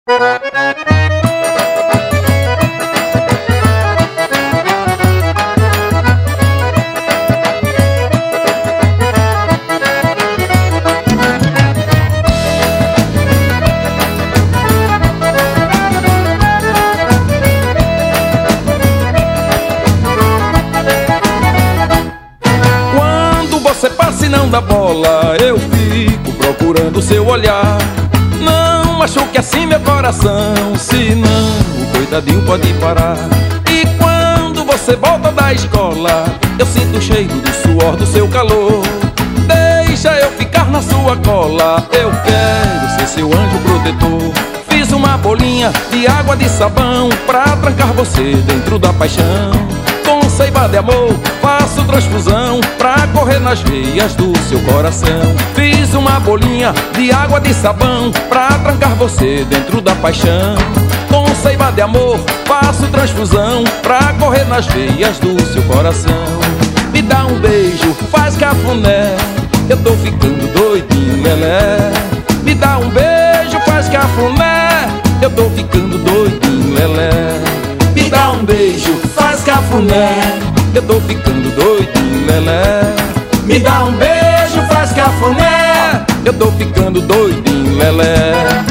Você passa e não dá bola, eu fico procurando o seu olhar. Não machuque assim meu coração, senão o coitadinho pode parar. E quando você volta da escola, eu sinto o cheiro do suor do seu calor. Deixa eu ficar na sua cola, eu quero ser seu anjo protetor. Fiz uma bolinha de água de sabão pra trancar você dentro da paixão. Com seiva de amor faço transfusão pra correr nas veias do seu coração. Fiz uma bolinha de água de sabão pra trancar você dentro da paixão. Com seiva de amor faço transfusão pra correr nas veias do seu coração. Me dá um beijo, faz cafuné, eu tô ficando doidinho, lelé. Me dá um beijo, faz cafuné, eu tô ficando doidinho, lelé. Me dá um beijo, faz cafuné, eu tô ficando doidinho, lelé. Me dá um beijo, faz cafuné, eu tô ficando doidinho, lelé.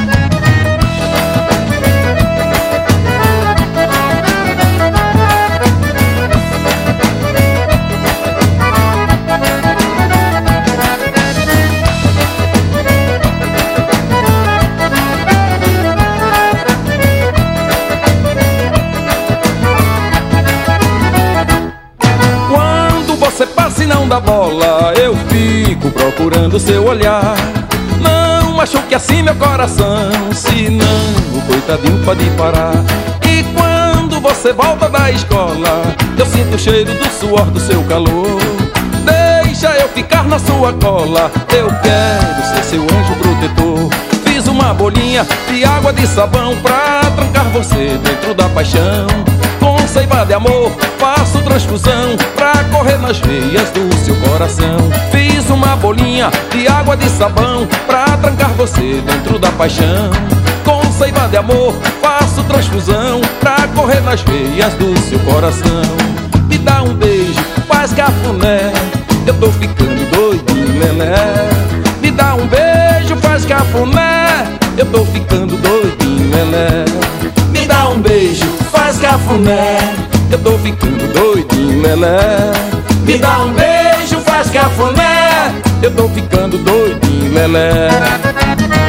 Você passa e não dá bola, eu fico procurando seu olhar. Não machuque assim meu coração, senão o coitadinho pode parar. E quando você volta da escola, eu sinto o cheiro do suor do seu calor. Deixa eu ficar na sua cola, eu quero ser seu anjo protetor. Fiz uma bolinha de água de sabão pra trancar você dentro da paixão. Com seiva de amor faço transfusão pra correr nas veias do seu coração. Fiz uma bolinha de água de sabão pra trancar você dentro da paixão. Com seiva de amor faço transfusão pra correr nas veias do seu coração. Me dá um beijo, faz cafuné, eu tô ficando doidinho, lelé. Me dá um beijo, faz cafuné, eu tô ficando doidinho, lelé. Me dá um beijo, faz cafuné, eu tô ficando doidinho, lelé. Me dá um beijo, faz cafuné, eu tô ficando doidinho, lelé.